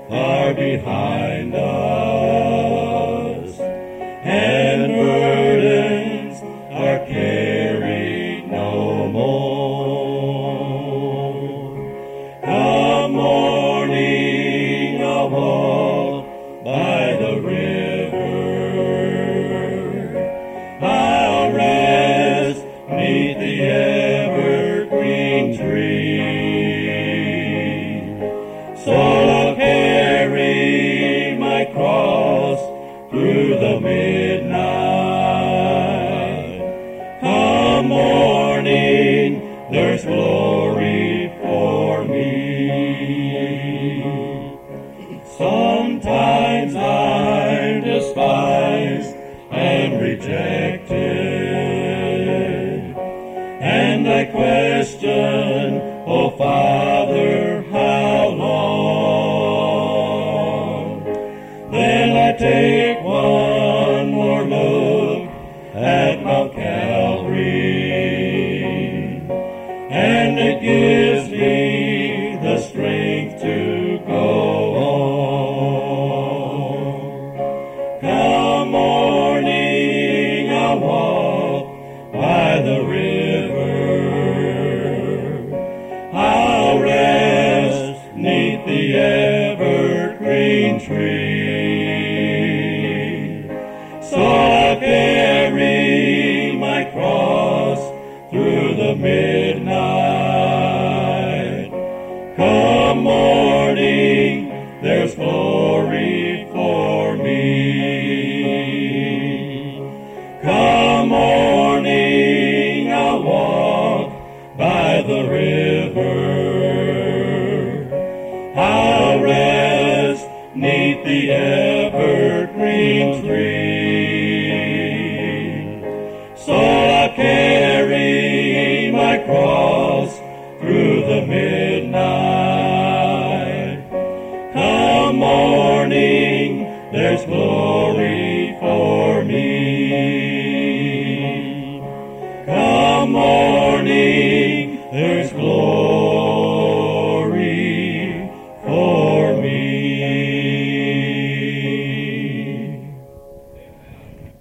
far behind us, and burdens are carried no more. Come morning, I'll walk by the river. I'll rest 'neath the evergreen tree. So I'll carry my cross through the midnight. Come morning, there's glory for me. Sometimes I'm despised and rejected, and I question, oh Father, how long? Then I take one more look at Mount Calvary, and it gives me the strength to go on. Come morning, I'll walk by the river. I'll rest 'neath the evergreen tree. So I'll carry my cross through the midnight. Come morning, there's glory for me. Come morning, I'll walk by the river. I'll rest 'neath the evergreen tree. So I'll carry my cross through the midnight. Come morning, there's glory